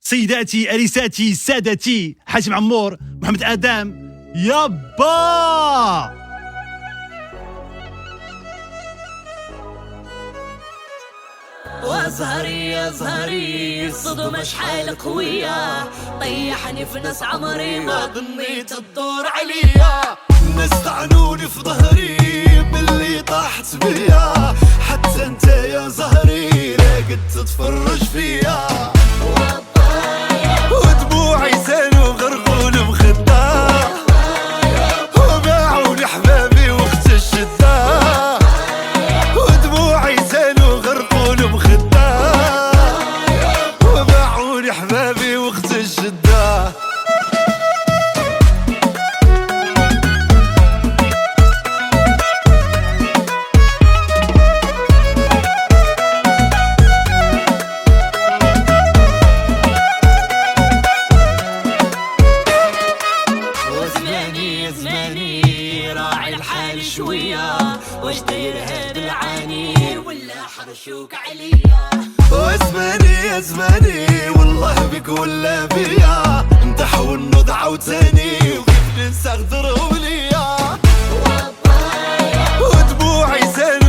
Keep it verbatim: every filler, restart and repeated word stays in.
سيداتي انساتي سادتي، حاتم عمور، محمد ادم، يابا. وازهري يا زهري الصدمة شحال قوية، طيحني في ناس عمري ما ظنيت تدور عليا. الناس طعنوني في ظهري باللي طاحت بيا، حتى انت يا زهري لا قد تتفرج فيا. ودموعي سالوا غرقون بخدة، وباعوني حبابي وقت الشدة. ودموعي سالوا غرقون بخدة، وباعوني حبابي وقت الشدة. زماني راعي الحال شوية، واش داير هاد العاني ولا حرشوك عليا؟ وزماني يا زماني والله بك ولا بيا، امدح والنض عاوتاني وكيف ننسى غدروا ليا. ودموعي سالوا